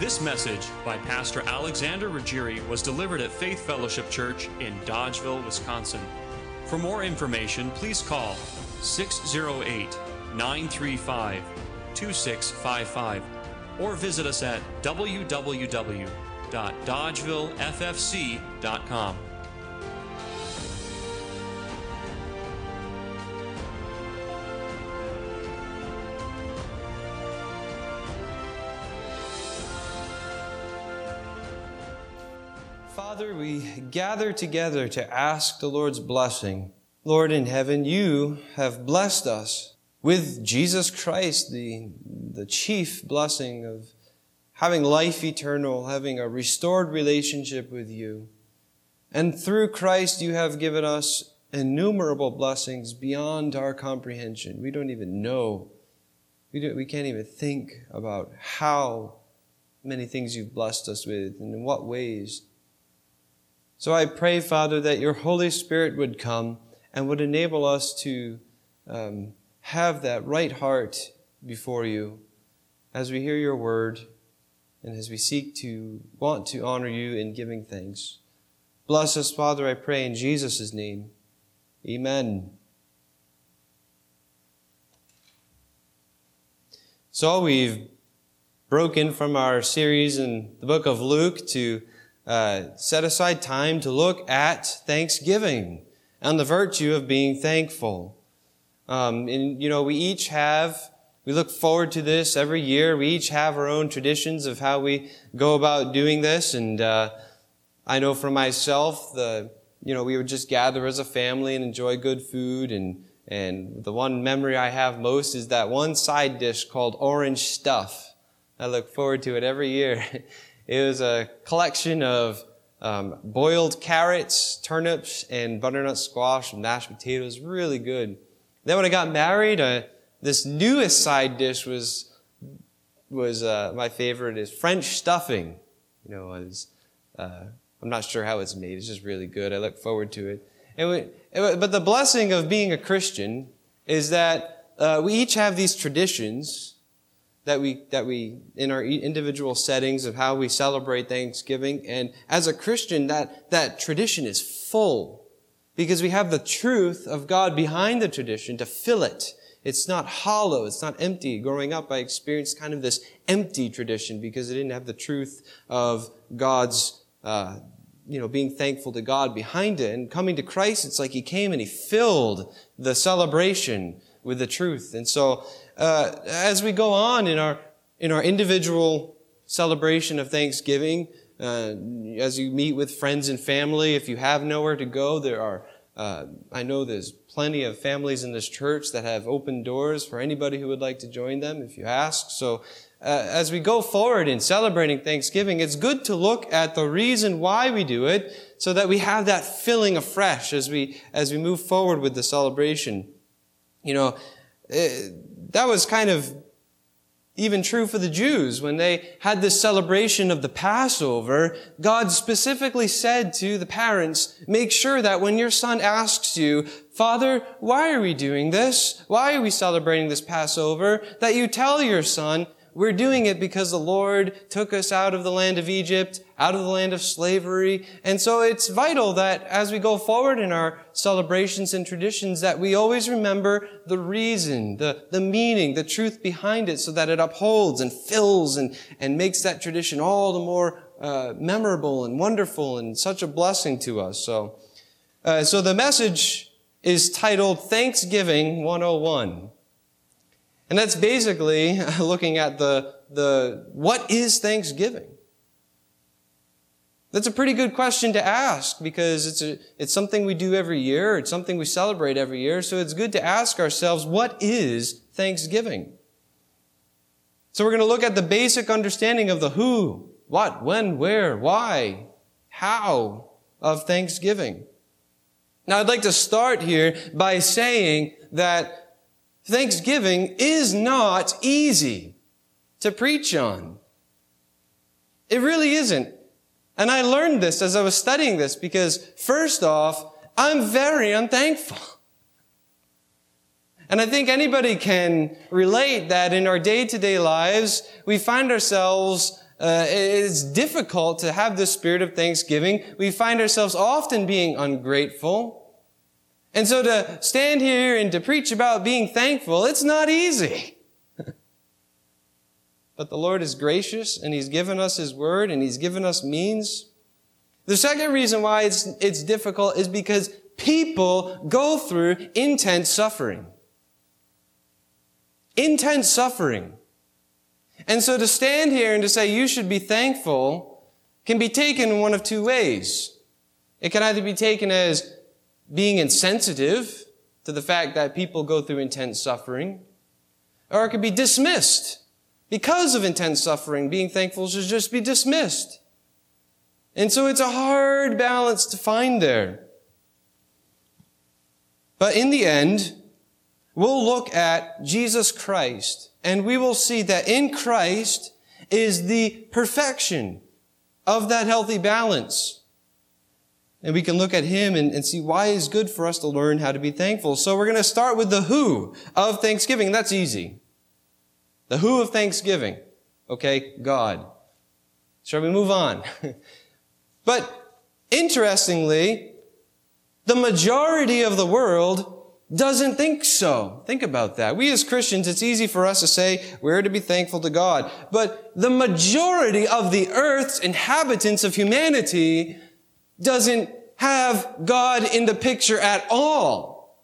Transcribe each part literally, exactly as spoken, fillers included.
This message by Pastor Alexander Ruggieri was delivered at Faith Fellowship Church in Dodgeville, Wisconsin. For more information, please call six oh eight, nine three five, two six five five or visit us at w w w dot dodgeville f f c dot com. Father, we gather together to ask the Lord's blessing. Lord in heaven, you have blessed us with Jesus Christ, the, the chief blessing of having life eternal, having a restored relationship with you. And through Christ, you have given us innumerable blessings beyond our comprehension. We don't even know. We, don't, we can't even think about how many things you've blessed us with and in what ways. So I pray, Father, that your Holy Spirit would come and would enable us to um, have that right heart before you as we hear your word and as we seek to want to honor you in giving thanks. Bless us, Father, I pray in Jesus' name. Amen. So we've broken from our series in the book of Luke to Uh, set aside time to look at Thanksgiving and the virtue of being thankful. Um, and, you know, we each have, we look forward to this every year. We each have our own traditions of how we go about doing this. And, uh, I know for myself, the, you know, we would just gather as a family and enjoy good food. And, and the one memory I have most is that one side dish called orange stuff. I look forward to it every year. It was a collection of um, boiled carrots, turnips, and butternut squash and mashed potatoes. Really good. Then when I got married, uh, this newest side dish was was uh, my favorite. Is French stuffing. You know, is uh, I'm not sure how it's made. It's just really good. I look forward to it. And we, it but the blessing of being a Christian is that uh, we each have these traditions that we, that we, in our individual settings of how we celebrate Thanksgiving. And as a Christian, that, that tradition is full because we have the truth of God behind the tradition to fill it. It's not hollow. It's not empty. Growing up, I experienced kind of this empty tradition because it didn't have the truth of God's, uh, you know, being thankful to God behind it. And coming to Christ, it's like He came and He filled the celebration with the truth. And so, Uh, as we go on in our, in our individual celebration of Thanksgiving, uh, as you meet with friends and family, if you have nowhere to go, there are, uh, I know there's plenty of families in this church that have open doors for anybody who would like to join them if you ask. So, uh, as we go forward in celebrating Thanksgiving, it's good to look at the reason why we do it so that we have that filling afresh as we, as we move forward with the celebration. You know, it, That was kind of even true for the Jews. When they had this celebration of the Passover, God specifically said to the parents, make sure that when your son asks you, Father, why are we doing this? Why are we celebrating this Passover? That you tell your son, we're doing it because the Lord took us out of the land of Egypt, out of the land of slavery. And so it's vital that as we go forward in our celebrations and traditions, that we always remember the reason, the, the meaning, the truth behind it so that it upholds and fills and, and makes that tradition all the more uh, memorable and wonderful and such a blessing to us. So, uh, so the message is titled Thanksgiving one oh one. And that's basically looking at the, the, what is Thanksgiving? That's a pretty good question to ask because it's a, it's something we do every year. It's something we celebrate every year. So it's good to ask ourselves, what is Thanksgiving? So we're going to look at the basic understanding of the who, what, when, where, why, how of Thanksgiving. Now I'd like to start here by saying that Thanksgiving is not easy to preach on. It really isn't. And I learned this as I was studying this because, first off, I'm very unthankful. And I think anybody can relate that in our day-to-day lives, we find ourselves uh, it's difficult to have this spirit of thanksgiving. We find ourselves often being ungrateful. And so to stand here and to preach about being thankful, it's not easy. But the Lord is gracious, and He's given us His word, and He's given us means. The second reason why it's, it's difficult is because people go through intense suffering. Intense suffering. And so to stand here and to say you should be thankful can be taken in one of two ways. It can either be taken as being insensitive to the fact that people go through intense suffering, or it could be dismissed. Because of intense suffering, being thankful should just be dismissed. And so it's a hard balance to find there. But in the end, we'll look at Jesus Christ, and we will see that in Christ is the perfection of that healthy balance. And we can look at Him and, and see why it's good for us to learn how to be thankful. So we're going to start with the who of thanksgiving. That's easy. The who of thanksgiving. Okay, God. Shall we move on? But interestingly, the majority of the world doesn't think so. Think about that. We as Christians, it's easy for us to say we're to be thankful to God. But the majority of the earth's inhabitants of humanity doesn't have God in the picture at all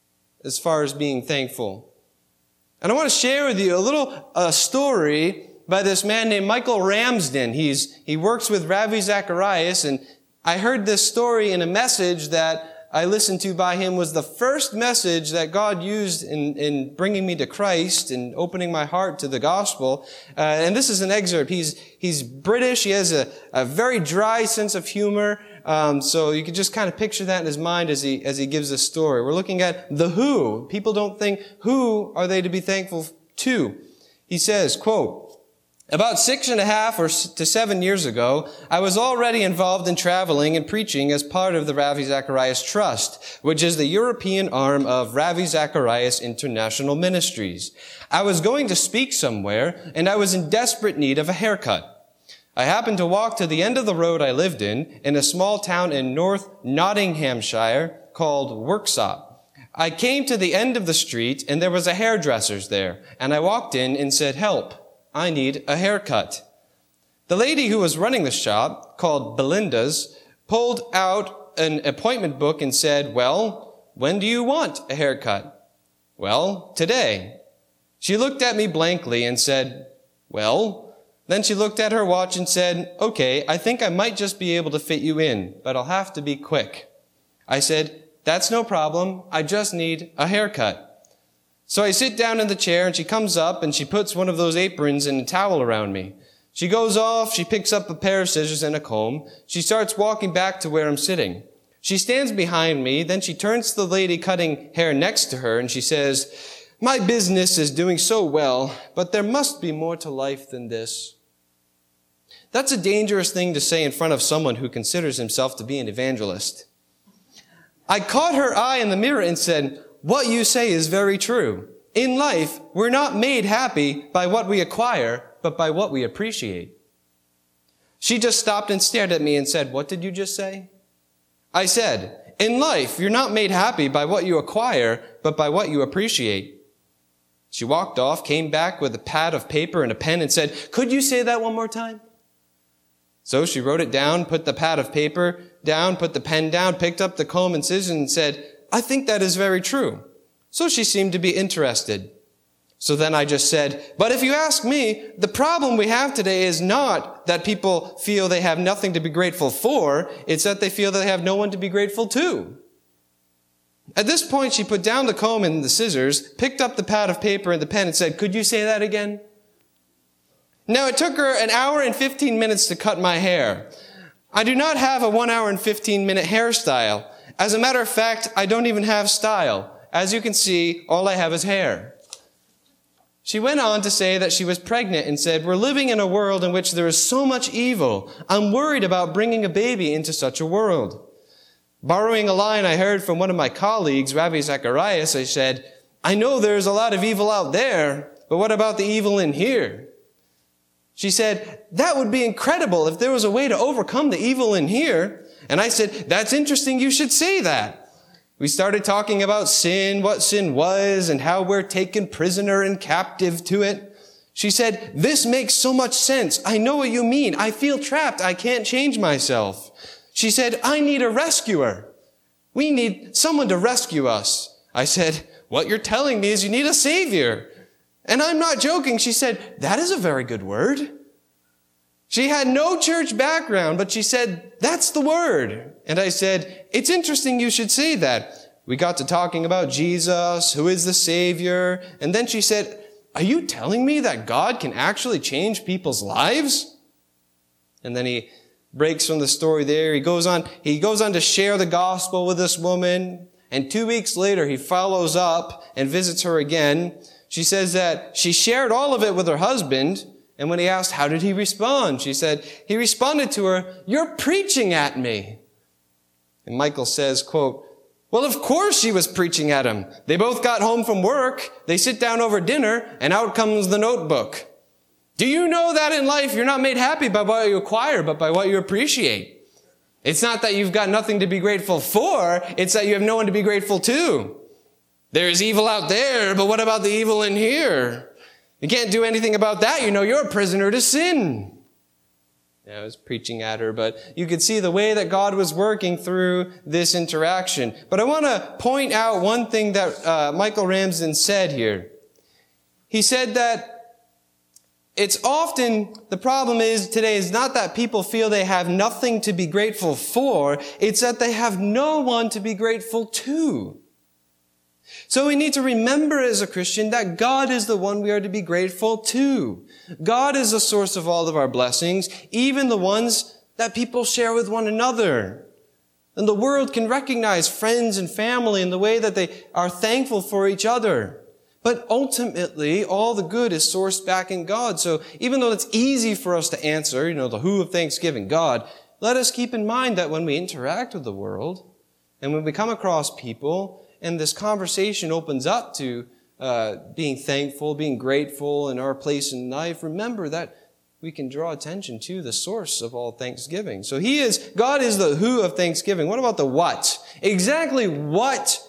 as far as being thankful. And I want to share with you a little uh, story by this man named Michael Ramsden. He's, he works with Ravi Zacharias, and I heard this story in a message that I listened to by him. Was the first message that God used in, in bringing me to Christ and opening my heart to the gospel. Uh, and this is an excerpt. He's, he's British. He has a, a very dry sense of humor. Um, so you can just kind of picture that in his mind as he, as he gives this story. We're looking at the who. People don't think, who are they to be thankful to? He says, quote, about six and a half or to seven years ago, I was already involved in traveling and preaching as part of the Ravi Zacharias Trust, which is the European arm of Ravi Zacharias International Ministries. I was going to speak somewhere, and I was in desperate need of a haircut. I happened to walk to the end of the road I lived in, in a small town in North Nottinghamshire called Worksop. I came to the end of the street, and there was a hairdresser's there, and I walked in and said, "Help, I need a haircut." The lady who was running the shop, called Belinda's, pulled out an appointment book and said, "Well, when do you want a haircut?" "Well, today." She looked at me blankly and said, "Well," then she looked at her watch and said, "Okay, I think I might just be able to fit you in, but I'll have to be quick." I said, "That's no problem. I just need a haircut." So I sit down in the chair, and she comes up and she puts one of those aprons and a towel around me. She goes off, she picks up a pair of scissors and a comb. She starts walking back to where I'm sitting. She stands behind me, then she turns to the lady cutting hair next to her, and she says, "My business is doing so well, but there must be more to life than this." That's a dangerous thing to say in front of someone who considers himself to be an evangelist. I caught her eye in the mirror and said, "What you say is very true. In life, we're not made happy by what we acquire, but by what we appreciate." She just stopped and stared at me and said, "What did you just say?" I said, "In life, you're not made happy by what you acquire, but by what you appreciate." She walked off, came back with a pad of paper and a pen and said, "Could you say that one more time?" So she wrote it down, put the pad of paper down, put the pen down, picked up the comb and scissors and said, "I think that is very true." So she seemed to be interested. So then I just said, "But if you ask me, the problem we have today is not that people feel they have nothing to be grateful for, it's that they feel they have no one to be grateful to." At this point, she put down the comb and the scissors, picked up the pad of paper and the pen and said, "Could you say that again?" Now, it took her an hour and fifteen minutes to cut my hair. I do not have a one hour and fifteen minute hairstyle. As a matter of fact, I don't even have style. As you can see, all I have is hair. She went on to say that she was pregnant and said, "We're living in a world in which there is so much evil. I'm worried about bringing a baby into such a world." Borrowing a line I heard from one of my colleagues, Ravi Zacharias, I said, "I know there's a lot of evil out there, but what about the evil in here?" She said, that would be incredible if there was a way to overcome the evil in here. And I said, that's interesting, you should say that. We started talking about sin, what sin was, and how we're taken prisoner and captive to it. She said, this makes so much sense. I know what you mean. I feel trapped. I can't change myself. She said, I need a rescuer. We need someone to rescue us. I said, what you're telling me is you need a savior. And I'm not joking. She said, that is a very good word. She had no church background, but she said, that's the word. And I said, it's interesting you should say that. We got to talking about Jesus, who is the Savior. And then she said, are you telling me that God can actually change people's lives? And then he breaks from the story there. He goes on, he goes on to share the gospel with this woman. And two weeks later, he follows up and visits her again. She says that she shared all of it with her husband. And when he asked, how did he respond? She said, he responded to her, you're preaching at me. And Michael says, quote, well, of course she was preaching at him. They both got home from work. They sit down over dinner and out comes the notebook. Do you know that in life you're not made happy by what you acquire, but by what you appreciate? It's not that you've got nothing to be grateful for. It's that you have no one to be grateful to. There is evil out there, but what about the evil in here? You can't do anything about that. You know, you're a prisoner to sin. Yeah, I was preaching at her, but you could see the way that God was working through this interaction. But I want to point out one thing that uh, Michael Ramsden said here. He said that it's often, the problem is today is not that people feel they have nothing to be grateful for, it's that they have no one to be grateful to. So we need to remember as a Christian that God is the one we are to be grateful to. God is the source of all of our blessings, even the ones that people share with one another. And the world can recognize friends and family in the way that they are thankful for each other. But ultimately, all the good is sourced back in God. So even though it's easy for us to answer, you know, the who of Thanksgiving, God, let us keep in mind that when we interact with the world and when we come across people, and this conversation opens up to uh, being thankful, being grateful in our place in life, remember that we can draw attention to the source of all thanksgiving. So He is, God is the who of thanksgiving. What about the what? Exactly what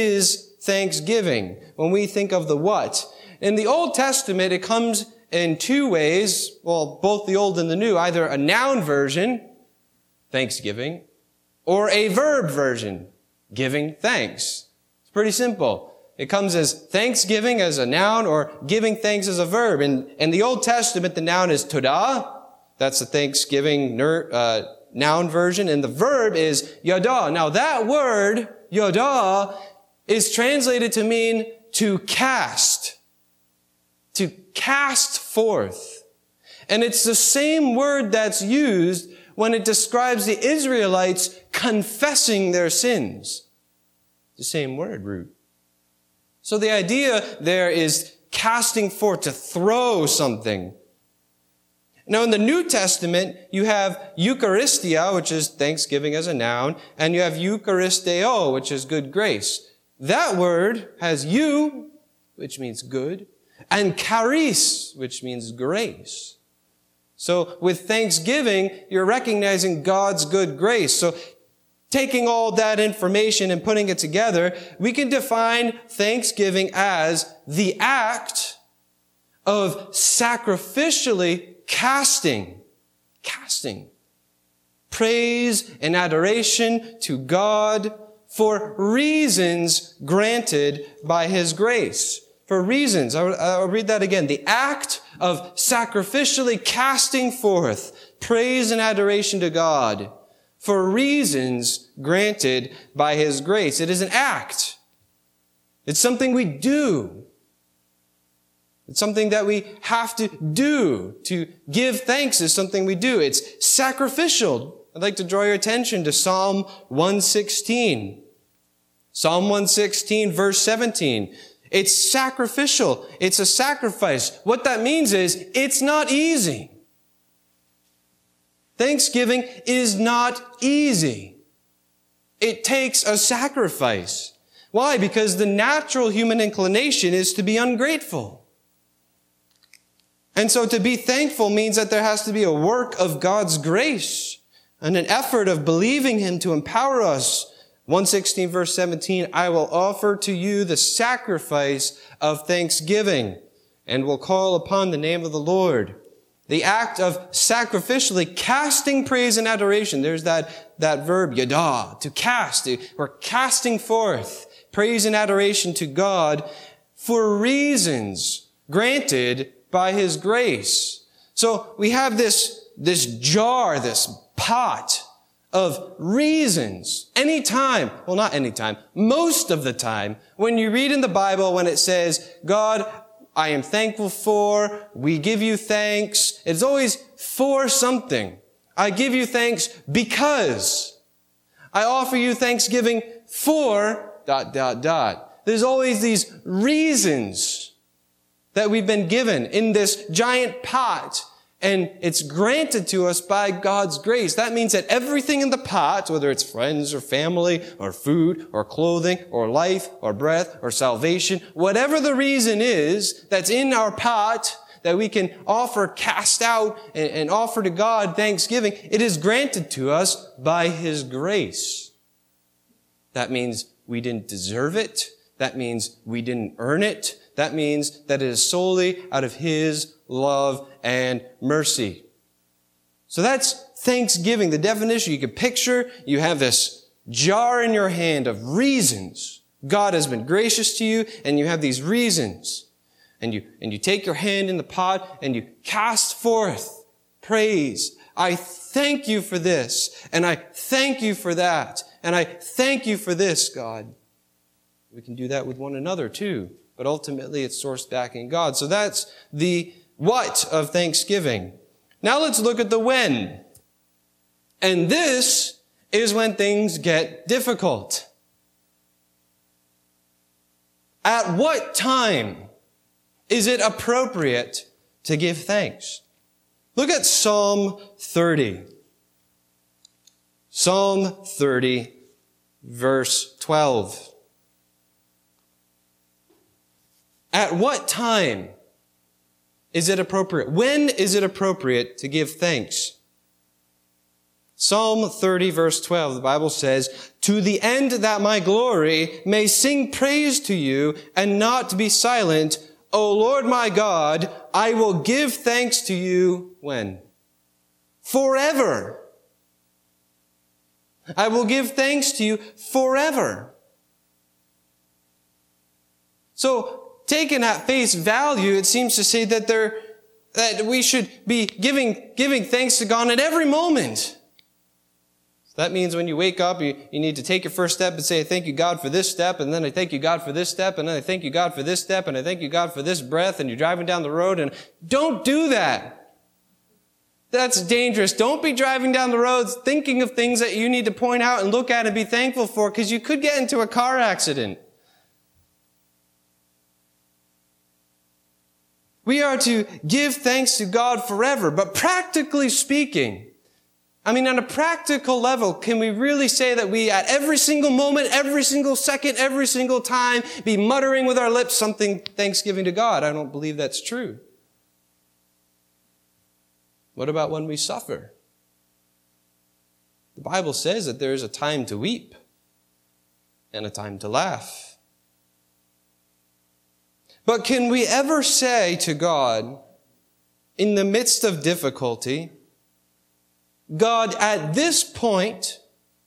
is thanksgiving when we think of the what? In the Old Testament, it comes in two ways, well, both the Old and the New, either a noun version, thanksgiving, or a verb version, giving thanks. It's pretty simple. It comes as thanksgiving as a noun or giving thanks as a verb. In, in the Old Testament, the noun is todah. That's the thanksgiving uh, noun version. And the verb is yadah. Now that word, yadah, is translated to mean to cast. To cast forth. And it's the same word that's used when it describes the Israelites confessing their sins. The same word, root. So the idea there is casting forth, to throw something. Now in the New Testament, you have Eucharistia, which is thanksgiving as a noun, and you have Eucharisteo, which is good grace. That word has eu, which means good, and charis, which means grace. So with thanksgiving, you're recognizing God's good grace. So taking all that information and putting it together, we can define thanksgiving as the act of sacrificially casting, casting praise and adoration to God for reasons granted by His grace. For reasons. I'll, I'll read that again. The act of sacrificially casting forth praise and adoration to God for reasons granted by His grace. It is an act. It's something we do. It's something that we have to do. To give thanks is something we do. It's sacrificial. I'd like to draw your attention to Psalm one sixteen. Psalm one sixteen, verse seventeen. It's sacrificial. It's a sacrifice. What that means is it's not easy. Thanksgiving is not easy. It takes a sacrifice. Why? Because the natural human inclination is to be ungrateful. And so to be thankful means that there has to be a work of God's grace and an effort of believing Him to empower us. one sixteen verse seventeen, I will offer to you the sacrifice of thanksgiving and will call upon the name of the Lord. The act of sacrificially casting praise and adoration. There's that, that verb, yada, to cast. We're casting forth praise and adoration to God for reasons granted by His grace. So we have this, this jar, this pot of reasons. Anytime, well not anytime, most of the time, when you read in the Bible when it says, God, I am thankful for, we give you thanks, it's always for something. I give you thanks because. I offer you thanksgiving for, dot, dot, dot. There's always these reasons that we've been given in this giant pot, and it's granted to us by God's grace. That means that everything in the pot, whether it's friends or family or food or clothing or life or breath or salvation, whatever the reason is that's in our pot that we can offer, cast out, and, and offer to God thanksgiving, it is granted to us by His grace. That means we didn't deserve it. That means we didn't earn it. That means that it is solely out of His love and mercy. So that's thanksgiving. The definition you can picture, you have this jar in your hand of reasons. God has been gracious to you, and you have these reasons. And you, and you take your hand in the pot, and you cast forth praise. I thank you for this, and I thank you for that, and I thank you for this, God. We can do that with one another too. But ultimately it's sourced back in God. So that's the what of thanksgiving. Now let's look at the when. And this is when things get difficult. At what time is it appropriate to give thanks? Look at Psalm thirty. Psalm thirty, verse twelve. At what time is it appropriate? When is it appropriate to give thanks? Psalm thirty, verse twelve, the Bible says, to the end that my glory may sing praise to you and not be silent, O Lord my God, I will give thanks to you when? Forever. I will give thanks to you forever. So, taken at face value, it seems to say that there, that we should be giving, giving thanks to God at every moment. So that means when you wake up, you, you need to take your first step and say, I thank you, God, for this step, and then I thank you, God, for this step, and then I thank you, God, for this step, and I thank you, God, for this breath, and you're driving down the road, and don't do that. That's dangerous. Don't be driving down the roads thinking of things that you need to point out and look at and be thankful for, because you could get into a car accident. We are to give thanks to God forever. But practically speaking, I mean, on a practical level, can we really say that we, at every single moment, every single second, every single time, be muttering with our lips something thanksgiving to God? I don't believe that's true. What about when we suffer? The Bible says that there is a time to weep and a time to laugh. But can we ever say to God, in the midst of difficulty, God, at this point,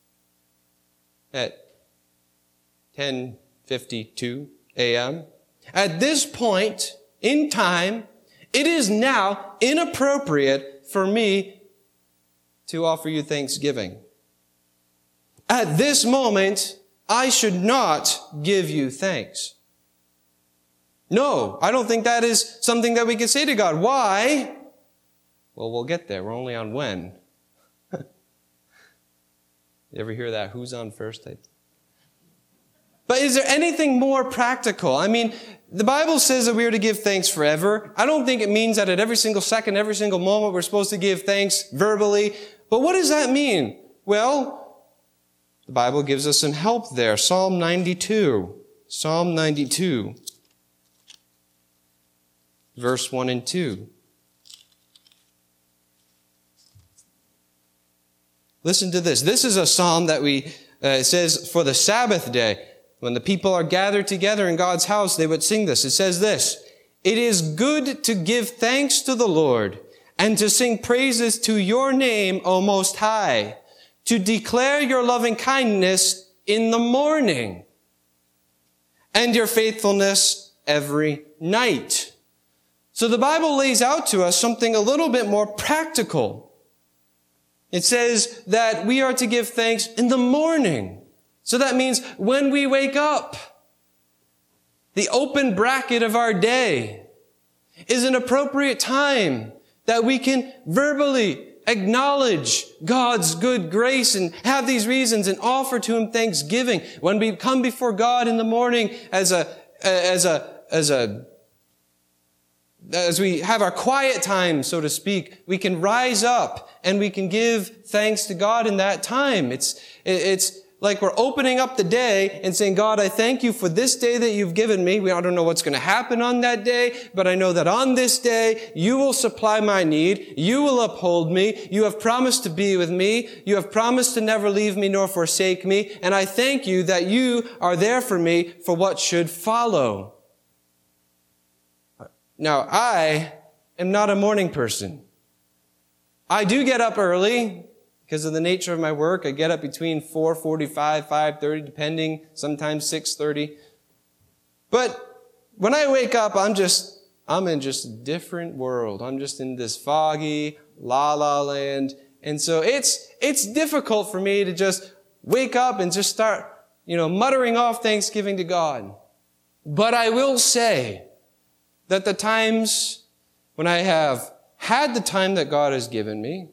at ten fifty-two a.m., at this point in time, it is now inappropriate for me to offer you thanksgiving. At this moment, I should not give you thanks. No, I don't think that is something that we can say to God. Why? Well, we'll get there. We're only on when. You ever hear that? Who's on first? But is there anything more practical? I mean, the Bible says that we are to give thanks forever. I don't think it means that at every single second, every single moment, we're supposed to give thanks verbally. But what does that mean? Well, the Bible gives us some help there. Psalm ninety-two. Psalm ninety-two. Verse one and two. Listen to this. This is a psalm that we, uh, it says, for the Sabbath day. When the people are gathered together in God's house, they would sing this. It says this, "It is good to give thanks to the Lord and to sing praises to your name, O Most High, to declare your loving kindness in the morning and your faithfulness every night." So the Bible lays out to us something a little bit more practical. It says that we are to give thanks in the morning. So that means when we wake up, the open bracket of our day is an appropriate time that we can verbally acknowledge God's good grace and have these reasons and offer to Him thanksgiving. When we come before God in the morning as a, as a, as a, as we have our quiet time, so to speak, we can rise up and we can give thanks to God in that time. It's, it's, like we're opening up the day and saying, God, I thank you for this day that you've given me. I don't know what's going to happen on that day, but I know that on this day, you will supply my need. You will uphold me. You have promised to be with me. You have promised to never leave me nor forsake me. And I thank you that you are there for me for what should follow. Now, I am not a morning person. I do get up early. Because of the nature of my work, I get up between four forty-five, five thirty, depending, sometimes six thirty. But when I wake up, I'm just, I'm in just a different world. I'm just in this foggy, la-la land. And so it's, it's difficult for me to just wake up and just start, you know, muttering off thanksgiving to God. But I will say that the times when I have had the time that God has given me,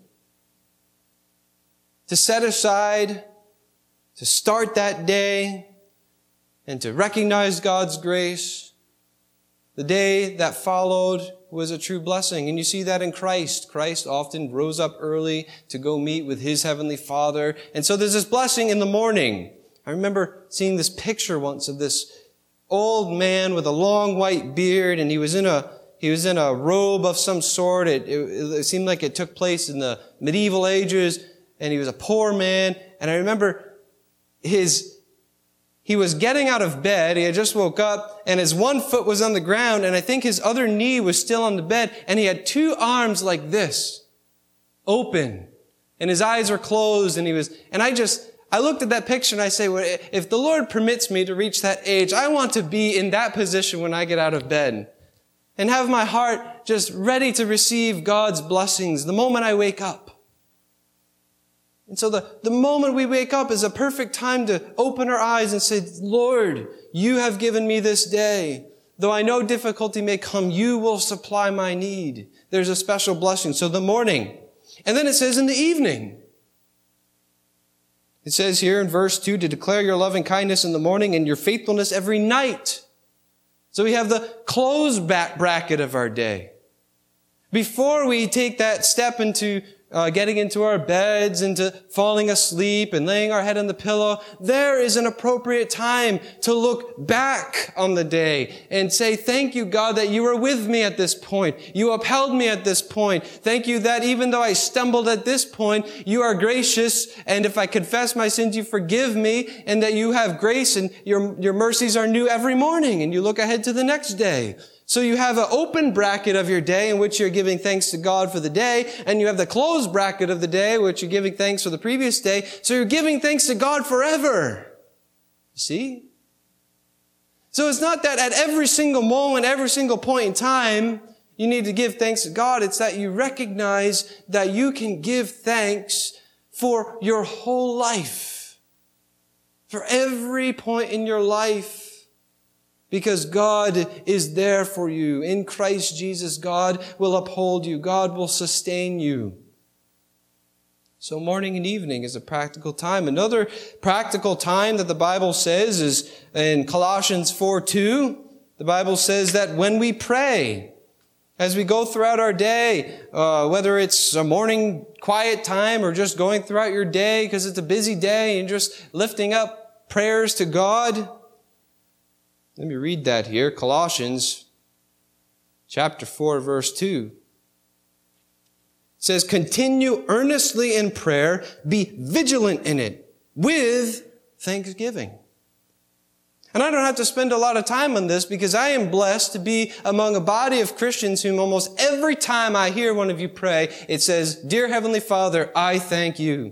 to set aside, to start that day, and to recognize God's grace. The day that followed was a true blessing. And you see that in Christ. Christ often rose up early to go meet with His Heavenly Father. And so there's this blessing in the morning. I remember seeing this picture once of this old man with a long white beard, and he was in a He was in a robe of some sort. It, it, it seemed like it took place in the medieval ages. And he was a poor man. And I remember his, he was getting out of bed. He had just woke up and his one foot was on the ground. And I think his other knee was still on the bed. And he had two arms like this, open. And his eyes were closed. And he was, and I just, I looked at that picture and I say, well, if the Lord permits me to reach that age, I want to be in that position when I get out of bed. And have my heart just ready to receive God's blessings the moment I wake up. And so the, the moment we wake up is a perfect time to open our eyes and say, Lord, you have given me this day. Though I know difficulty may come, you will supply my need. There's a special blessing. So the morning. And then it says in the evening. It says here in verse two, to declare your loving kindness in the morning and your faithfulness every night. So we have the close back bracket of our day. Before we take that step into Uh, getting into our beds, into falling asleep and laying our head on the pillow, there is an appropriate time to look back on the day and say, thank you, God, that you were with me at this point. You upheld me at this point. Thank you that even though I stumbled at this point, you are gracious. And if I confess my sins, you forgive me, and that you have grace and your, your mercies are new every morning. And you look ahead to the next day. So you have an open bracket of your day in which you're giving thanks to God for the day, and you have the closed bracket of the day which you're giving thanks for the previous day. So you're giving thanks to God forever. You see? So it's not that at every single moment, every single point in time, you need to give thanks to God. It's that you recognize that you can give thanks for your whole life. For every point in your life. Because God is there for you. In Christ Jesus, God will uphold you. God will sustain you. So morning and evening is a practical time. Another practical time that the Bible says is in Colossians four two. The Bible says that when we pray, as we go throughout our day, uh, whether it's a morning quiet time or just going throughout your day because it's a busy day and just lifting up prayers to God. Let me read that here. Colossians chapter four, verse two. says, continue earnestly in prayer, be vigilant in it, with thanksgiving. And I don't have to spend a lot of time on this because I am blessed to be among a body of Christians whom almost every time I hear one of you pray, it says, Dear Heavenly Father, I thank you.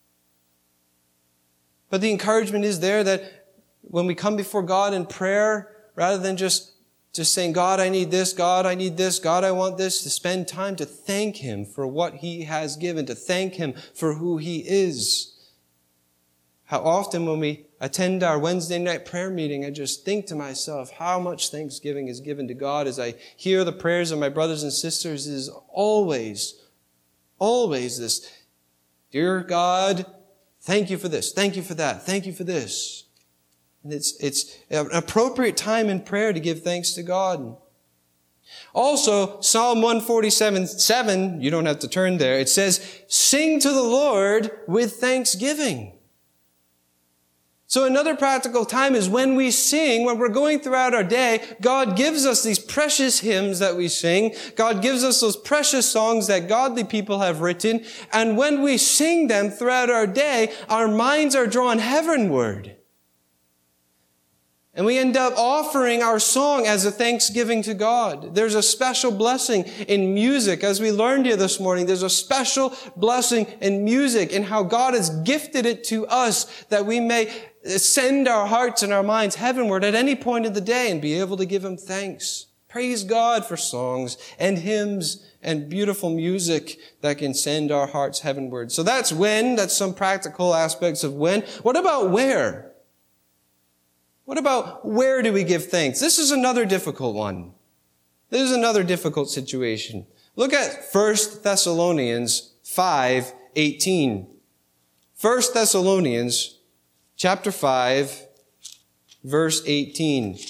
But the encouragement is there that when we come before God in prayer, rather than just, just saying, God, I need this, God, I need this, God, I want this, to spend time to thank Him for what He has given, to thank Him for who He is. How often when we attend our Wednesday night prayer meeting, I just think to myself how much thanksgiving is given to God as I hear the prayers of my brothers and sisters. It is always, always this, Dear God, thank you for this, thank you for that, thank you for this. And it's, it's an appropriate time in prayer to give thanks to God. Also, Psalm one forty-seven, seven, you don't have to turn there, it says, sing to the Lord with thanksgiving. So another practical time is when we sing, when we're going throughout our day, God gives us these precious hymns that we sing. God gives us those precious songs that godly people have written. And when we sing them throughout our day, our minds are drawn heavenward. And we end up offering our song as a thanksgiving to God. There's a special blessing in music. As we learned here this morning, there's a special blessing in music and how God has gifted it to us that we may send our hearts and our minds heavenward at any point of the day and be able to give Him thanks. Praise God for songs and hymns and beautiful music that can send our hearts heavenward. So that's when. That's some practical aspects of when. What about where? What about where do we give thanks? This is another difficult one. This is another difficult situation. Look at First Thessalonians five eighteen. First Thessalonians chapter five, verse eighteen.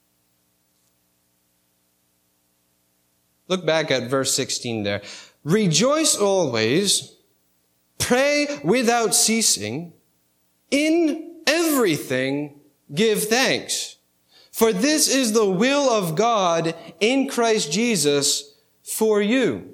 Look back at verse sixteen there. Rejoice always, pray without ceasing, in everything give thanks. For this is the will of God in Christ Jesus for you.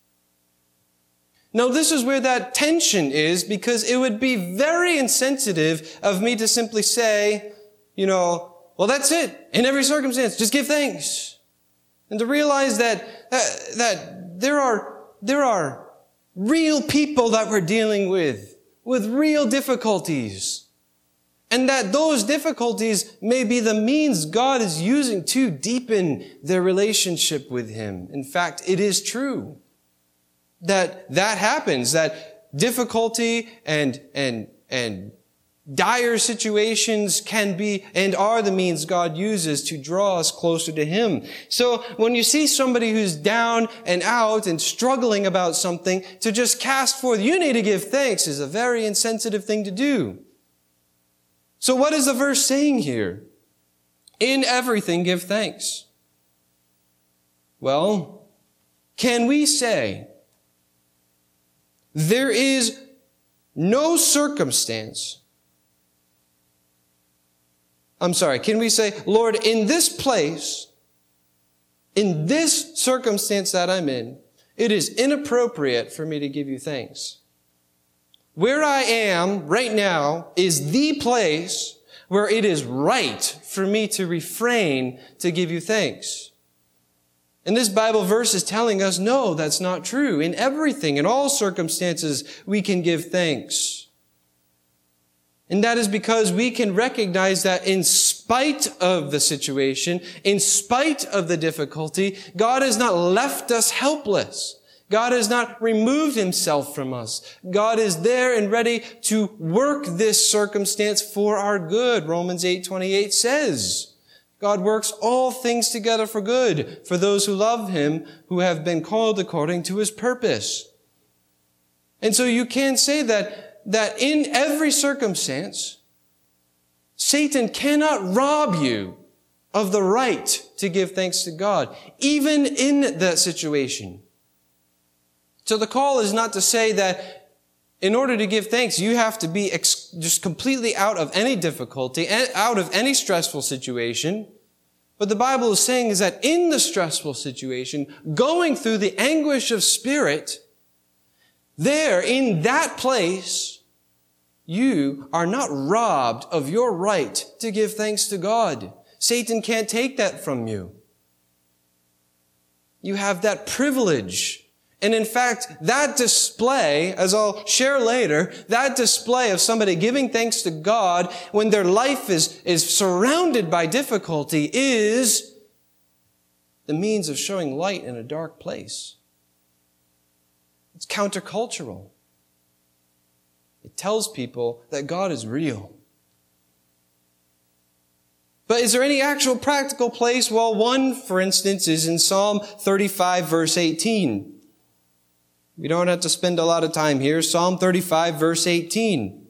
Now, this is where that tension is, because it would be very insensitive of me to simply say, you know, well, that's it. In every circumstance, just give thanks. And to realize that, that, that there are, there are real people that we're dealing with, with real difficulties. And that those difficulties may be the means God is using to deepen their relationship with Him. In fact, it is true that that happens, that difficulty and, and, and dire situations can be and are the means God uses to draw us closer to Him. So when you see somebody who's down and out and struggling about something, to just cast forth, you need to give thanks, is a very insensitive thing to do. So what is the verse saying here? In everything give thanks. Well, can we say there is no circumstance, I'm sorry, can we say, Lord, in this place, in this circumstance that I'm in, it is inappropriate for me to give you thanks. Where I am right now is the place where it is right for me to refrain to give you thanks. And this Bible verse is telling us, no, that's not true. In everything, in all circumstances, we can give thanks. And that is because we can recognize that in spite of the situation, in spite of the difficulty, God has not left us helpless. God has not removed Himself from us. God is there and ready to work this circumstance for our good. Romans eight twenty-eight says, God works all things together for good for those who love Him, who have been called according to His purpose. And so you can say that, that in every circumstance, Satan cannot rob you of the right to give thanks to God, even in that situation. So the call is not to say that in order to give thanks, you have to be ex- just completely out of any difficulty, out of any stressful situation. What the Bible is saying is that in the stressful situation, going through the anguish of spirit, there, in that place, you are not robbed of your right to give thanks to God. Satan can't take that from you. You have that privilege. And in fact, that display, as I'll share later, that display of somebody giving thanks to God when their life is, is surrounded by difficulty is the means of showing light in a dark place. It's countercultural. It tells people that God is real. But is there any actual practical place? Well, one, for instance, is in Psalm thirty-five, verse eighteen. We don't have to spend a lot of time here. Psalm thirty-five, verse eighteen.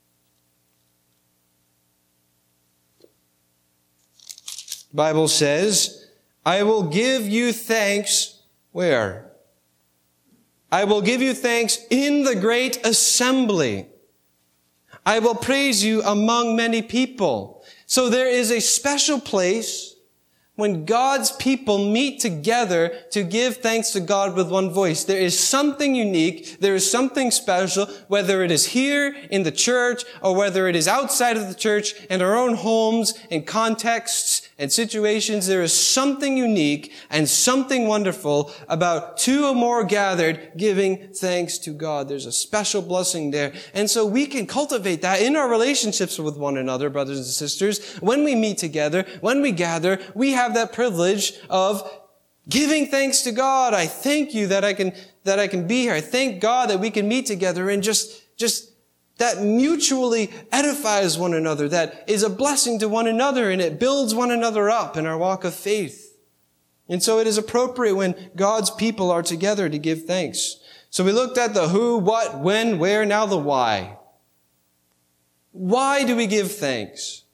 The Bible says, I will give you thanks, where? I will give you thanks in the great assembly. I will praise you among many people. So there is a special place when God's people meet together to give thanks to God with one voice. There is something unique, there is something special, whether it is here in the church or whether it is outside of the church, in our own homes, in contexts and situations. There is something unique and something wonderful about two or more gathered giving thanks to God. There's a special blessing there. And so we can cultivate that in our relationships with one another, brothers and sisters. When we meet together, when we gather, we have that privilege of giving thanks to God. I thank you that I can, that I can be here. I thank God that we can meet together and just, just that mutually edifies one another, that is a blessing to one another, and it builds one another up in our walk of faith. And so it is appropriate when God's people are together to give thanks. So we looked at the who, what, when, where, now the why. Why do we give thanks?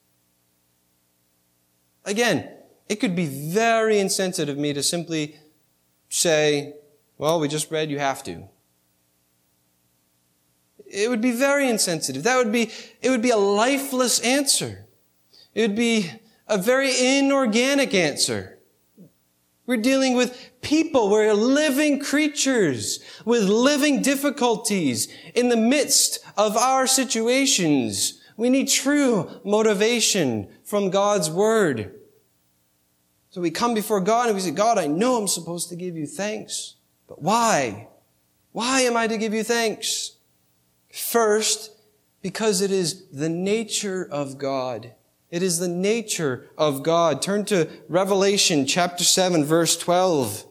Again, it could be very insensitive of me to simply say, well, we just read, you have to. It would be very insensitive. That would be, it would be a lifeless answer. It would be a very inorganic answer. We're dealing with people. We're living creatures with living difficulties in the midst of our situations. We need true motivation from God's Word. So we come before God and we say, God, I know I'm supposed to give you thanks. But why? Why am I to give you thanks? First, because it is the nature of God. It is the nature of God. Turn to Revelation chapter seven, verse twelve.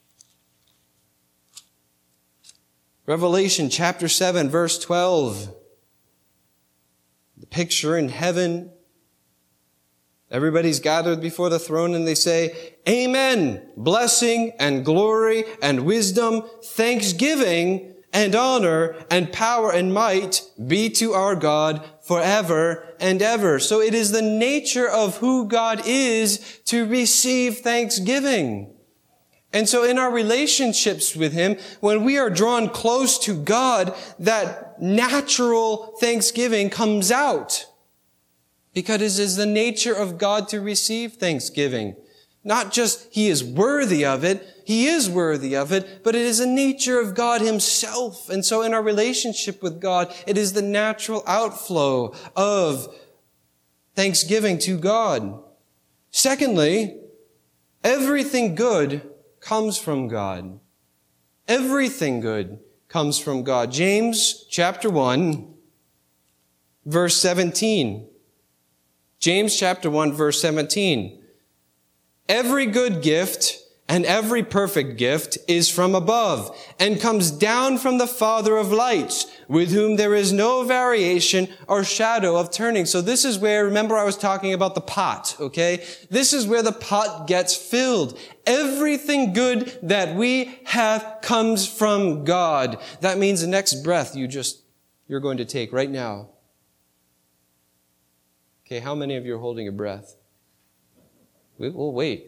Revelation chapter seven, verse twelve. The picture in heaven. Everybody's gathered before the throne and they say, Amen. Blessing and glory and wisdom, thanksgiving and honor and power and might be to our God forever and ever. So it is the nature of who God is to receive thanksgiving. And so in our relationships with Him, when we are drawn close to God, that natural thanksgiving comes out. Because it is the nature of God to receive thanksgiving. Not just He is worthy of it, He is worthy of it, but it is the nature of God Himself. And so in our relationship with God, it is the natural outflow of thanksgiving to God. Secondly, everything good comes from God. Everything good comes from God. James chapter one, verse seventeen. James chapter one, verse seventeen. Every good gift and every perfect gift is from above and comes down from the Father of lights, with whom there is no variation or shadow of turning. So this is where, remember I was talking about the pot, okay? This is where the pot gets filled. Everything good that we have comes from God. That means the next breath you just, you're going to take right now. Okay, how many of you are holding your breath? We'll wait.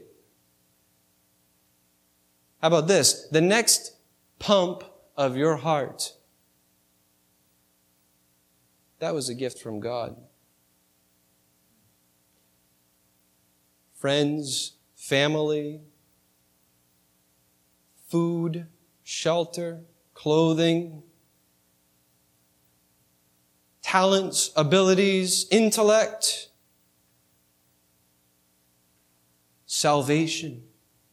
How about this? The next pump of your heart. That was a gift from God. Friends, family, food, shelter, clothing, talents, abilities, intellect, salvation,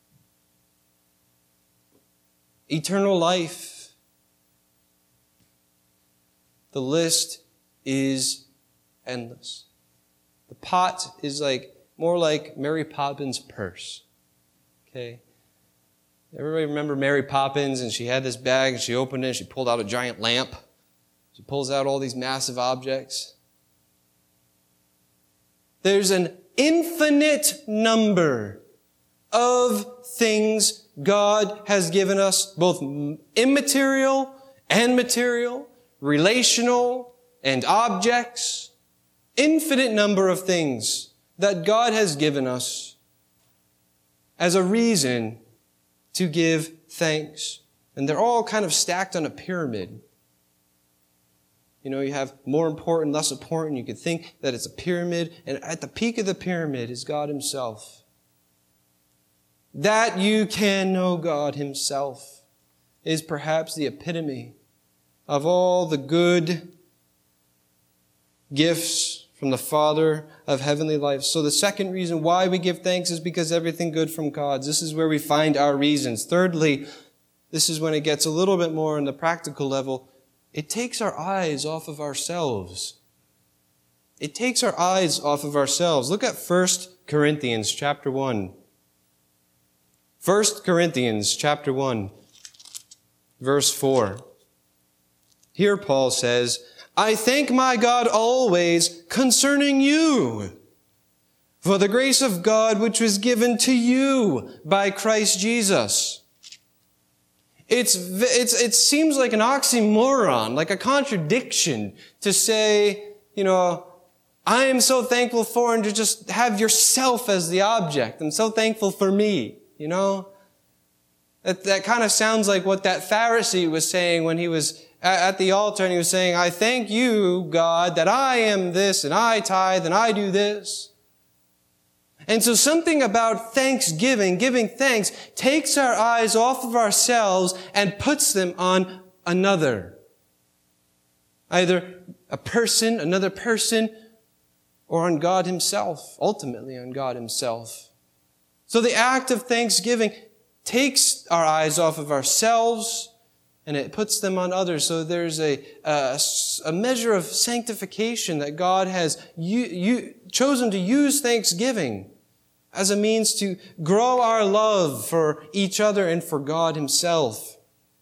eternal life. The list is endless. The pot is like more like Mary Poppins' purse. Okay? Everybody remember Mary Poppins, and she had this bag, and she opened it, and she pulled out a giant lamp. She pulls out all these massive objects. There's an infinite number of things God has given us, both immaterial and material, relational and objects. Infinite number of things that God has given us as a reason to give thanks. And they're all kind of stacked on a pyramid. You know, you have more important, less important. You could think that it's a pyramid, and at the peak of the pyramid is God Himself. That you can know God Himself is perhaps the epitome of all the good gifts from the Father of heavenly life. So the second reason why we give thanks is because everything good from God. This is where we find our reasons. Thirdly, this is when it gets a little bit more on the practical level. It takes our eyes off of ourselves. It takes our eyes off of ourselves. Look at First Corinthians chapter one. First Corinthians chapter one, verse four. Here Paul says, I thank my God always concerning you, for the grace of God which was given to you by Christ Jesus. It's, it's, it seems like an oxymoron, like a contradiction to say, you know, I am so thankful for, and to just have yourself as the object. I'm so thankful for me, you know. That, that kind of sounds like what that Pharisee was saying when he was at the altar, and he was saying, I thank you, God, that I am this, and I tithe, and I do this. And so something about thanksgiving, giving thanks, takes our eyes off of ourselves and puts them on another. Either a person, another person, or on God Himself, ultimately on God Himself. So the act of thanksgiving takes our eyes off of ourselves and it puts them on others. So there's a, a, a measure of sanctification that God has u, u, chosen to use thanksgiving as a means to grow our love for each other and for God Himself.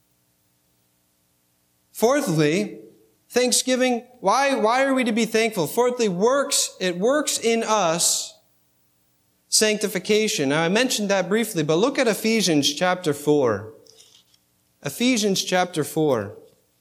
Fourthly, thanksgiving, why, why are we to be thankful? Fourthly, works, it works in us sanctification. Now I mentioned that briefly, but look at Ephesians chapter four. Ephesians chapter four.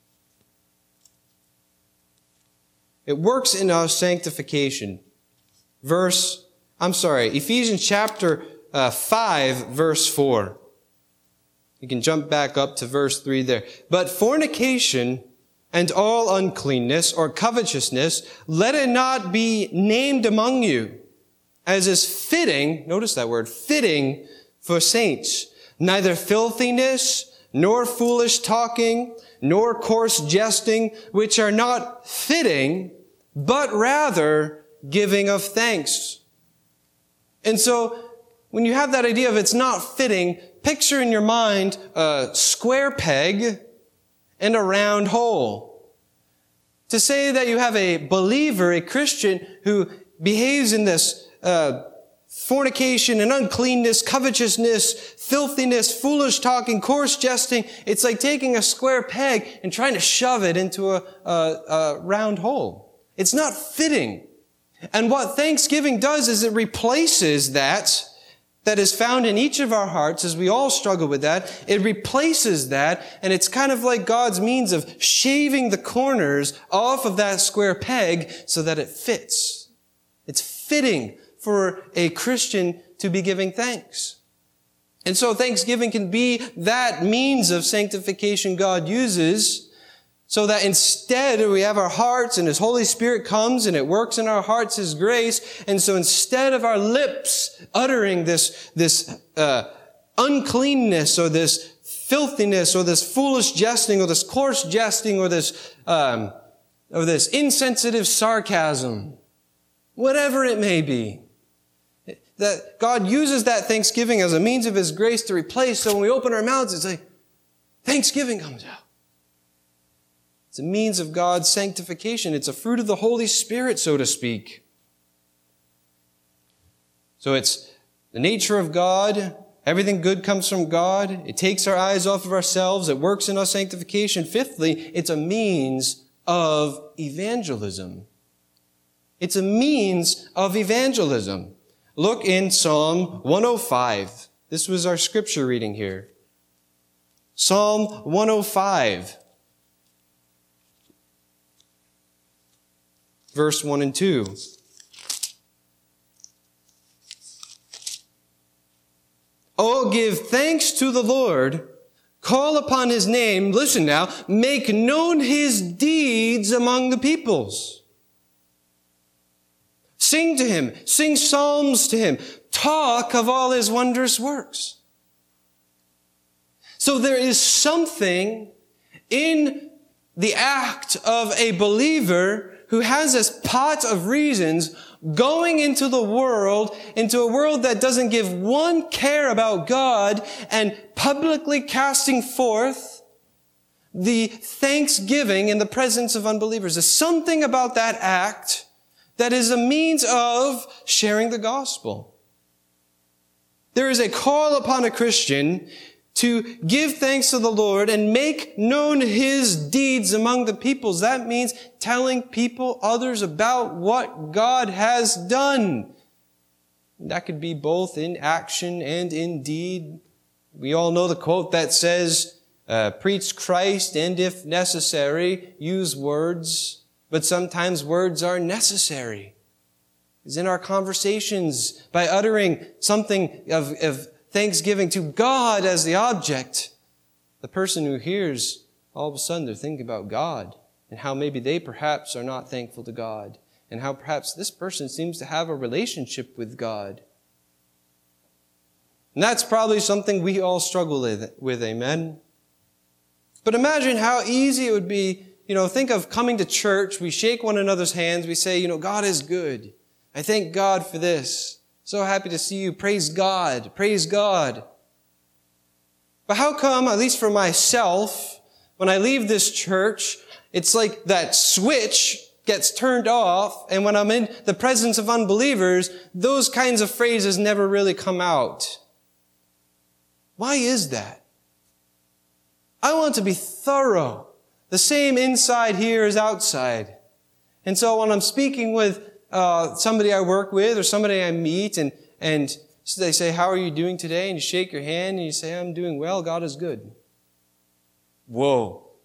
It works in us sanctification. Verse, I'm sorry, Ephesians chapter uh, five, verse four. You can jump back up to verse three there. But fornication and all uncleanness or covetousness, let it not be named among you, as is fitting, notice that word, fitting for saints. Neither filthiness, nor foolish talking, nor coarse jesting, which are not fitting, but rather giving of thanks. And so, when you have that idea of it's not fitting, picture in your mind a square peg and a round hole. To say that you have a believer, a Christian, who behaves in this uh, fornication and uncleanness, covetousness, filthiness, foolish talking, coarse jesting, it's like taking a square peg and trying to shove it into a, a, a round hole. It's not fitting. And what thanksgiving does is it replaces that, that is found in each of our hearts, as we all struggle with that. It replaces that, and it's kind of like God's means of shaving the corners off of that square peg so that it fits. It's fitting for a Christian to be giving thanks. And so thanksgiving can be that means of sanctification God uses, so that instead we have our hearts and His Holy Spirit comes and it works in our hearts His grace. And so instead of our lips uttering this, this, uh, uncleanness or this filthiness or this foolish jesting or this coarse jesting or this, um, of this insensitive sarcasm, whatever it may be. That God uses that thanksgiving as a means of His grace to replace, so when we open our mouths, it's like, thanksgiving comes out. It's a means of God's sanctification. It's a fruit of the Holy Spirit, so to speak. So it's the nature of God. Everything good comes from God. It takes our eyes off of ourselves. It works in our sanctification. Fifthly, it's a means of evangelism. It's a means of evangelism. Look in Psalm one oh five. This was our scripture reading here. Psalm one oh five. Verse one and two. Oh, give thanks to the Lord. Call upon His name. Listen now. Make known His deeds among the peoples. Sing to Him. Sing psalms to Him. Talk of all His wondrous works. So there is something in the act of a believer who has this pot of reasons going into the world, into a world that doesn't give one care about God, and publicly casting forth the thanksgiving in the presence of unbelievers. There's something about that act that is a means of sharing the gospel. There is a call upon a Christian to give thanks to the Lord and make known His deeds among the peoples. That means telling people, others, about what God has done. That could be both in action and in deed. We all know the quote that says, uh, preach Christ, and if necessary, use words. But sometimes words are necessary. It's in our conversations, by uttering something of, of thanksgiving to God as the object, the person who hears, all of a sudden they're thinking about God and how maybe they perhaps are not thankful to God and how perhaps this person seems to have a relationship with God. And that's probably something we all struggle with, with, amen? But imagine how easy it would be, you know, think of coming to church, we shake one another's hands, we say, you know, God is good. I thank God for this. So happy to see you. Praise God. Praise God. But how come, at least for myself, when I leave this church, it's like that switch gets turned off, and when I'm in the presence of unbelievers, those kinds of phrases never really come out? Why is that? I want to be thorough. The same inside here as outside. And so when I'm speaking with Uh, somebody I work with or somebody I meet, and, and so they say, how are you doing today? And you shake your hand and you say, I'm doing well. God is good. Whoa.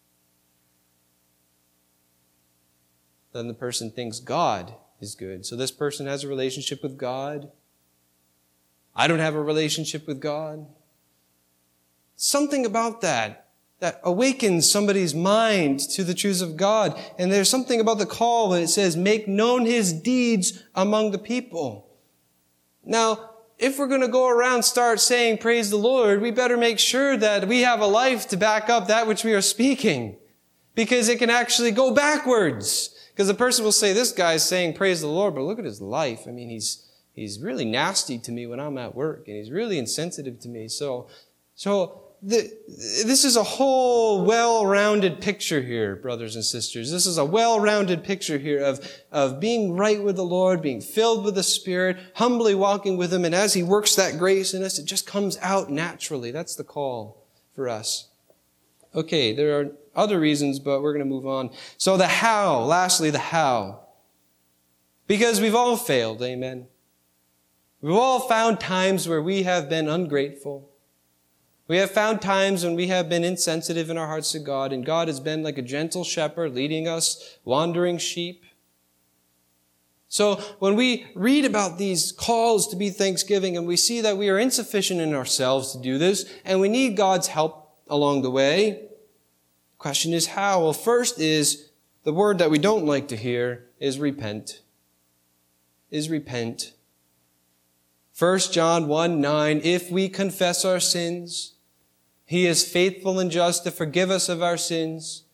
Then the person thinks God is good. So this person has a relationship with God. I don't have a relationship with God. Something about that. That awakens somebody's mind to the truths of God. And there's something about the call when it says, make known His deeds among the people. Now, if we're going to go around and start saying, praise the Lord, we better make sure that we have a life to back up that which we are speaking. Because it can actually go backwards. Because the person will say, this guy's saying, praise the Lord, but look at his life. I mean, he's, he's really nasty to me when I'm at work, and he's really insensitive to me. So, so, The, this is a whole well-rounded picture here, brothers and sisters. This is a well-rounded picture here of, of being right with the Lord, being filled with the Spirit, humbly walking with Him, and as He works that grace in us, it just comes out naturally. That's the call for us. Okay, there are other reasons, but we're going to move on. So the how, lastly, the how. Because we've all failed, amen. We've all found times where we have been ungrateful. We have found times when we have been insensitive in our hearts to God, and God has been like a gentle shepherd leading us, wandering sheep. So when we read about these calls to be thanksgiving, and we see that we are insufficient in ourselves to do this, and we need God's help along the way, the question is how? Well, first is, the word that we don't like to hear is repent. Is repent. First John one nine, if we confess our sins, He is faithful and just to forgive us of our sins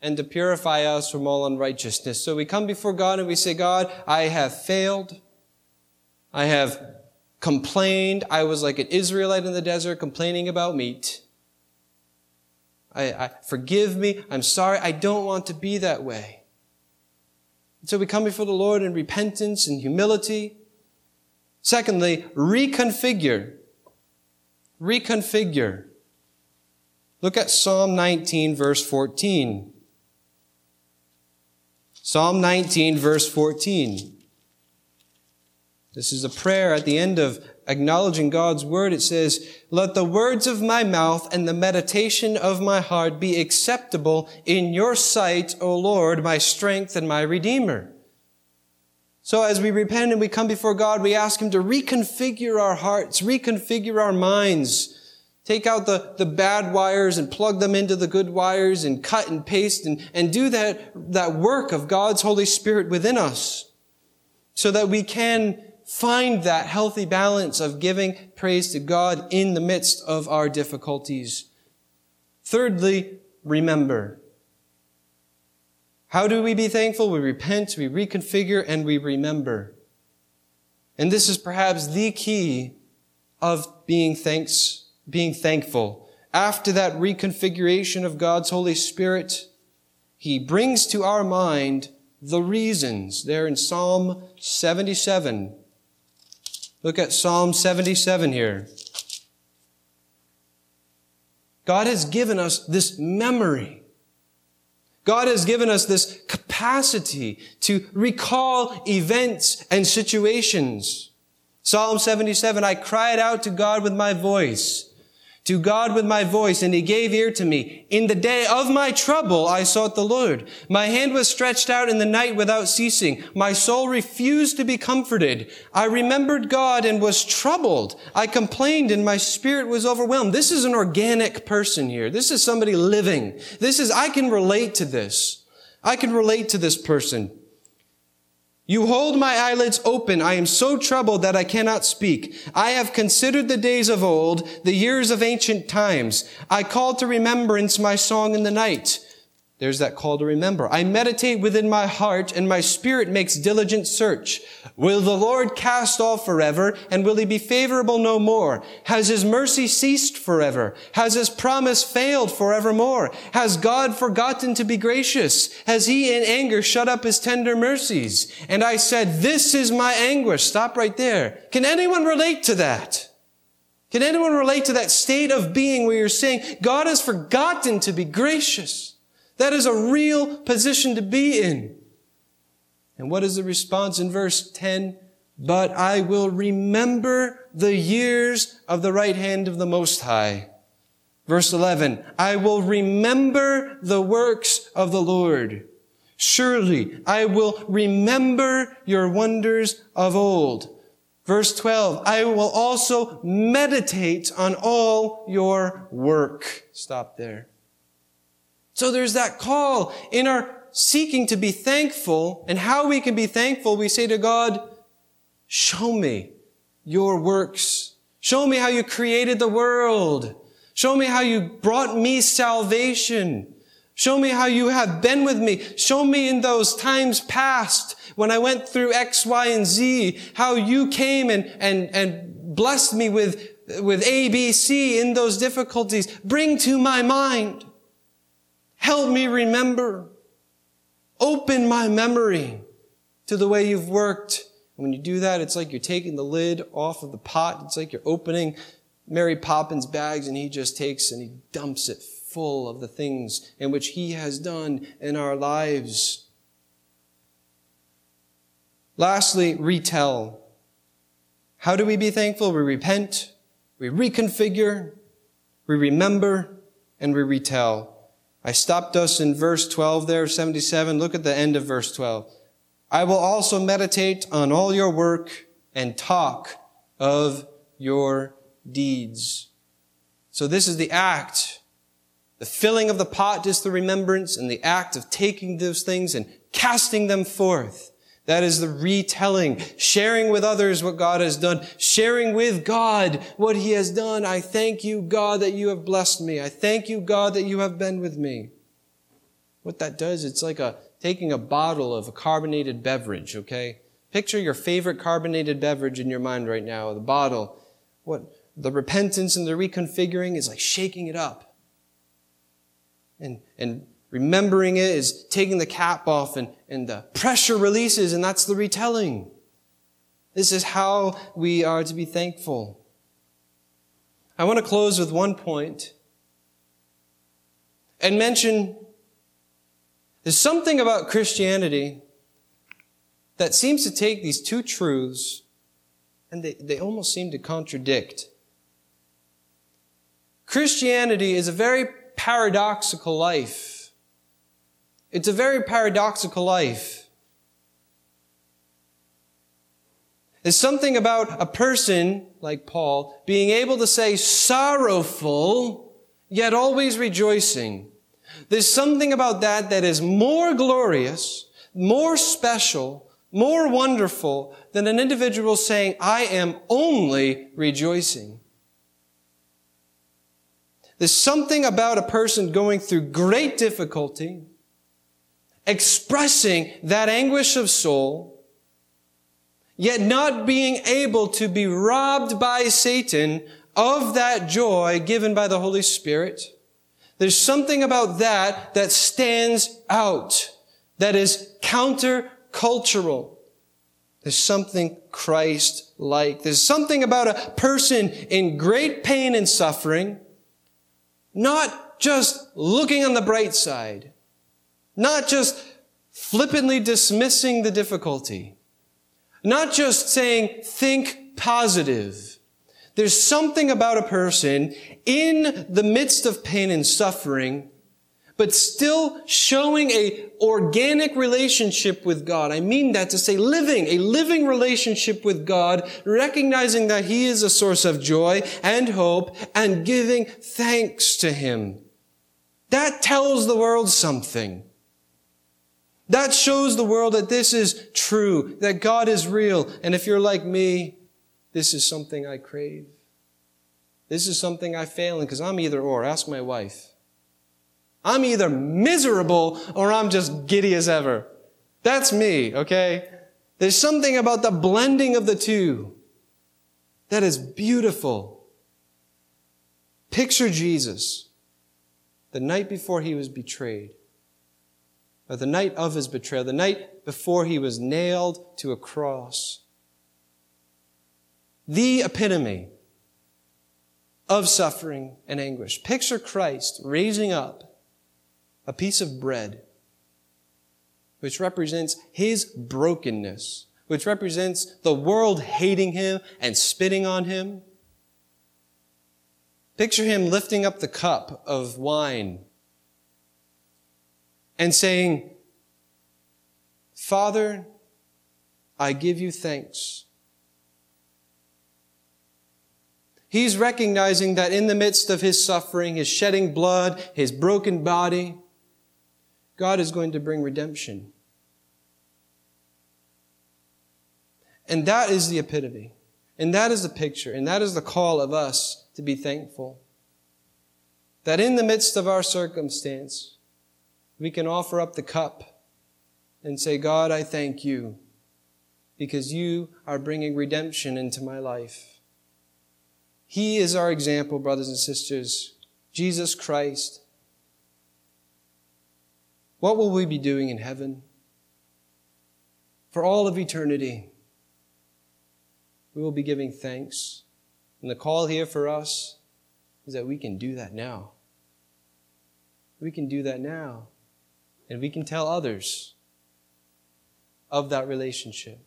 and to purify us from all unrighteousness. So we come before God and we say, God, I have failed. I have complained. I was like an Israelite in the desert complaining about meat. I, I forgive me. I'm sorry. I don't want to be that way. And so we come before the Lord in repentance and humility. Secondly, reconfigure. Reconfigure. Look at Psalm nineteen, verse fourteen. Psalm nineteen, verse fourteen. This is a prayer at the end of acknowledging God's word. It says, let the words of my mouth and the meditation of my heart be acceptable in your sight, O Lord, my strength and my Redeemer. So as we repent and we come before God, we ask Him to reconfigure our hearts, reconfigure our minds, take out the, the bad wires and plug them into the good wires and cut and paste and, and do that, that work of God's Holy Spirit within us so that we can find that healthy balance of giving praise to God in the midst of our difficulties. Thirdly, remember. How do we be thankful? We repent, we reconfigure, and we remember. And this is perhaps the key of being thanks, being thankful. After that reconfiguration of God's Holy Spirit, He brings to our mind the reasons. There in Psalm seventy-seven. Look at Psalm seventy-seven here. God has given us this memory. God has given us this capacity to recall events and situations. Psalm seventy-seven, I cried out to God with my voice, to God with my voice, and He gave ear to me. In the day of my trouble, I sought the Lord. My hand was stretched out in the night without ceasing. My soul refused to be comforted. I remembered God and was troubled. I complained and my spirit was overwhelmed. This is an organic person here. This is somebody living. This is, I can relate to this. I can relate to this person. You hold my eyelids open. I am so troubled that I cannot speak. I have considered the days of old, the years of ancient times. I call to remembrance my song in the night. There's that call to remember. I meditate within my heart, and my spirit makes diligent search. Will the Lord cast off forever, and will He be favorable no more? Has His mercy ceased forever? Has His promise failed forevermore? Has God forgotten to be gracious? Has He in anger shut up His tender mercies? And I said, this is my anguish. Stop right there. Can anyone relate to that? Can anyone relate to that state of being where you're saying, God has forgotten to be gracious? That is a real position to be in. And what is the response in verse ten? But I will remember the years of the right hand of the Most High. Verse eleven, I will remember the works of the Lord. Surely I will remember your wonders of old. Verse twelve, I will also meditate on all your work. Stop there. So there's that call in our seeking to be thankful, and how we can be thankful. We say to God, show me your works. Show me how you created the world. Show me how you brought me salvation. Show me how you have been with me. Show me in those times past when I went through X, Y, and Z, how you came and, and, and blessed me with, with A, B, C in those difficulties. Bring to my mind. Help me remember. Open my memory to the way you've worked. When you do that, it's like you're taking the lid off of the pot. It's like you're opening Mary Poppins' bags, and He just takes and He dumps it full of the things in which He has done in our lives. Lastly, retell. How do we be thankful? We repent, we reconfigure, we remember, and we retell. I stopped us in verse twelve there, seventy-seven. Look at the end of verse twelve. I will also meditate on all your work and talk of your deeds. So this is the act. The filling of the pot is the remembrance, and the act of taking those things and casting them forth. That is the retelling, sharing with others what God has done, sharing with God what He has done. I thank you, God, that you have blessed me. I thank you, God, that you have been with me. What that does, it's like a taking a bottle of a carbonated beverage, okay? Picture your favorite carbonated beverage in your mind right now, the bottle. What the repentance and the reconfiguring is like shaking it up. And, and remembering it is taking the cap off and, and the pressure releases, and that's the retelling. This is how we are to be thankful. I want to close with one point and mention there's something about Christianity that seems to take these two truths and they, they almost seem to contradict. Christianity is a very paradoxical life. It's a very paradoxical life. There's something about a person, like Paul, being able to say sorrowful, yet always rejoicing. There's something about that that is more glorious, more special, more wonderful than an individual saying, I am only rejoicing. There's something about a person going through great difficulty, expressing that anguish of soul, yet not being able to be robbed by Satan of that joy given by the Holy Spirit. There's something about that that stands out, that is counter-cultural. There's something Christ-like. There's something about a person in great pain and suffering, not just looking on the bright side, not just flippantly dismissing the difficulty, not just saying, think positive. There's something about a person in the midst of pain and suffering, but still showing a organic relationship with God. I mean that to say living, a living relationship with God, recognizing that He is a source of joy and hope, and giving thanks to Him. That tells the world something. That shows the world that this is true, that God is real. And if you're like me, this is something I crave. This is something I fail in, because I'm either or. Ask my wife. I'm either miserable or I'm just giddy as ever. That's me, okay? There's something about the blending of the two that is beautiful. Picture Jesus the night before He was betrayed, or the night of His betrayal, the night before He was nailed to a cross. The epitome of suffering and anguish. Picture Christ raising up a piece of bread, which represents His brokenness, which represents the world hating Him and spitting on Him. Picture Him lifting up the cup of wine and saying, Father, I give you thanks. He's recognizing that in the midst of His suffering, His shedding blood, His broken body, God is going to bring redemption. And that is the epitome. And that is the picture. And that is the call of us to be thankful. That in the midst of our circumstance, we can offer up the cup and say, God, I thank you because you are bringing redemption into my life. He is our example, brothers and sisters. Jesus Christ. What will we be doing in heaven? For all of eternity, we will be giving thanks. And the call here for us is that we can do that now. We can do that now. And we can tell others of that relationship.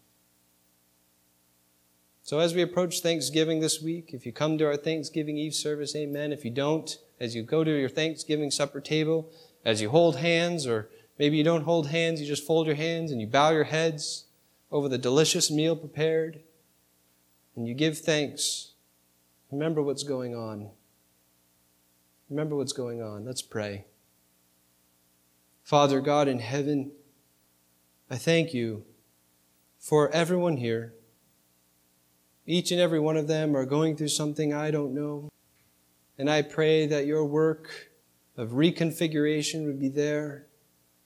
So as we approach Thanksgiving this week, if you come to our Thanksgiving Eve service, amen. If you don't, as you go to your Thanksgiving supper table, as you hold hands, or maybe you don't hold hands, you just fold your hands and you bow your heads over the delicious meal prepared, and you give thanks. Remember what's going on. Remember what's going on. Let's pray. Father God in heaven, I thank you for everyone here. Each and every one of them are going through something I don't know. And I pray that your work of reconfiguration would be there,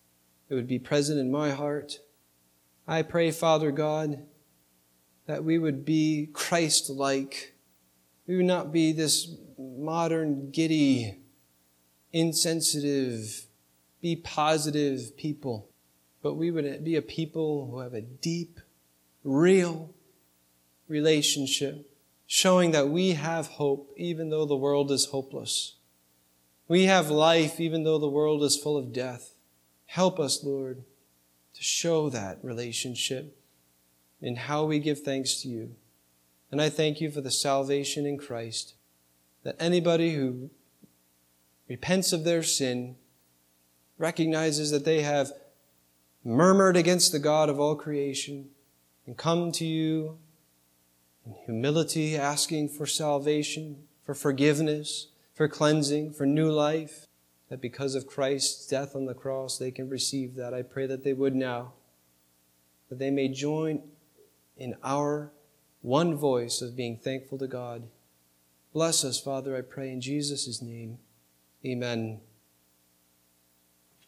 it would be present in my heart. I pray, Father God, that we would be Christ-like. We would not be this modern, giddy, insensitive, be positive people, but we would be a people who have a deep, real relationship, showing that we have hope even though the world is hopeless. We have life even though the world is full of death. Help us, Lord, to show that relationship in how we give thanks to you. And I thank you for the salvation in Christ, that anybody who repents of their sin, recognizes that they have murmured against the God of all creation, and come to you in humility, asking for salvation, for forgiveness, for cleansing, for new life, that because of Christ's death on the cross, they can receive that. I pray that they would now, that they may join in our one voice of being thankful to God. Bless us, Father, I pray in Jesus' name. Amen.